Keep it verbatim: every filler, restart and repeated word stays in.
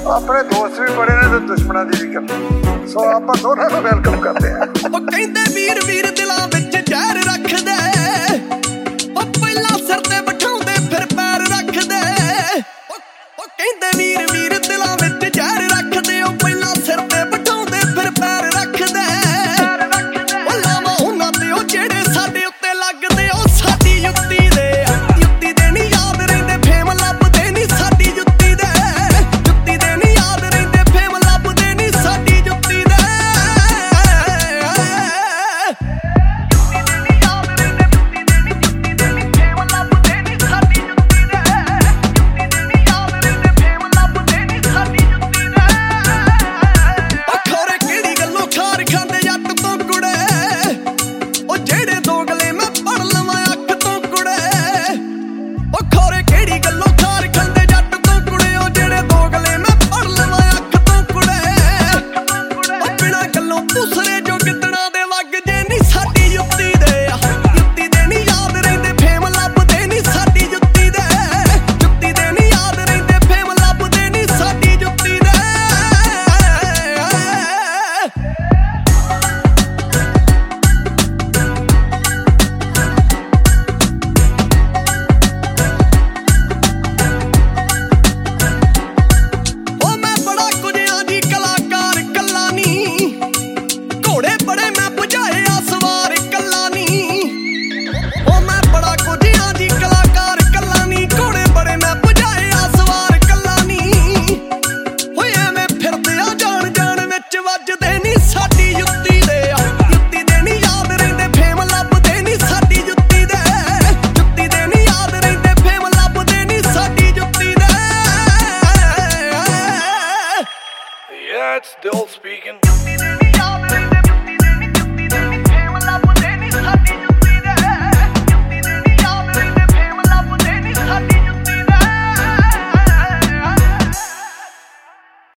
ਆਪਣੇ ਦੋਸਤ ਵੀ ਬੜੇ ਨੇ ਤੇ ਦੁਸ਼ਮਣਾਂ ਦੀ ਵੀ ਕਰਨੀ, ਸੋ ਆਪਾਂ ਦੋਨਾਂ ਨੂੰ ਵੈਲਕਮ ਕਰਦੇ ਆ। ਉਹ ਕਹਿੰਦੇ ਵੀਰ ਵੀਰ ਦਿਲਾਂ ਵਿੱਚ ਜ਼ਹਿਰ ਰੱਖਦੇ, ਉਹ ਪਹਿਲਾਂ ਸਿਰ ਤੇ ਬਿਠਾਉਂਦੇ ਫਿਰ ਪੈਰ ਰੱਖਦੇ। ਉਹ ਕਹਿੰਦੇ ਵੀਰ ਵੀਰ ਦਿਲਾਂ ਵਿੱਚ ਜ਼ਹਿਰ ਰੱਖਦੇ, ਉਹ ਪਹਿਲਾਂ ਸਿਰ ਤੇ ਬਿਠਾਉਂਦੇ ਫਿਰ ਪੈਰ ਰੱਖਦੇ। ਉਹ ਲਾਵਾਂ ਉਹਨਾਂ ਤੇ ਉਹ ਜਿਹੜੇ ਸਾਡੇ ਉੱਤੇ ਲੱਗਦੇ, ਉਹ ਸਾਡੀ ਜੁੱਤੀ ਦੇ ਜੁੱਤੀ ਦੇ ਨੀ ਯਾਦ ਰਹਿੰਦੇ, ਫੇਮ ਲੱਭਦੇ ਨੀ ਸਾਡੀ ਜੁੱਤੀ ਦੇ ਜੁੱਤੀ ਦੇ ਨੀ ਯਾਦ ਰਹਿੰਦੇ, ਫੇਮ ਲੱਭਦੇ ਨੀ ਸਾਡੀ ਜੁੱਤੀ ਦੇ। Yeah, it's still speaking.